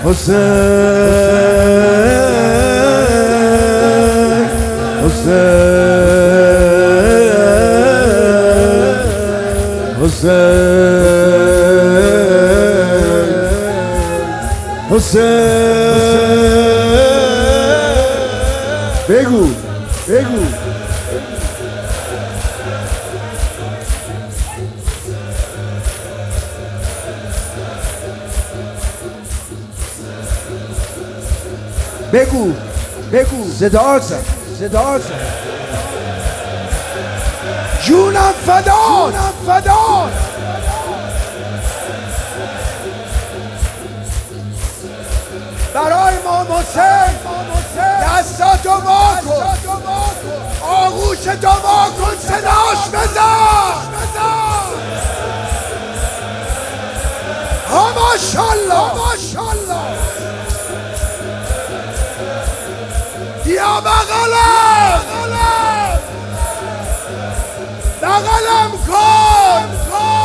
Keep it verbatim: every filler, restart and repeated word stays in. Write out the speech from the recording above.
حسین حسین حسین حسین بگو بگو بگو بگو صدا زن صدا زن جونم فداست جونم فداست برای امام حسین دستاتو وا کن آغوشتو وا کن صداش بزن ها ماشالله ماشالله بیا بغلم بغلم کن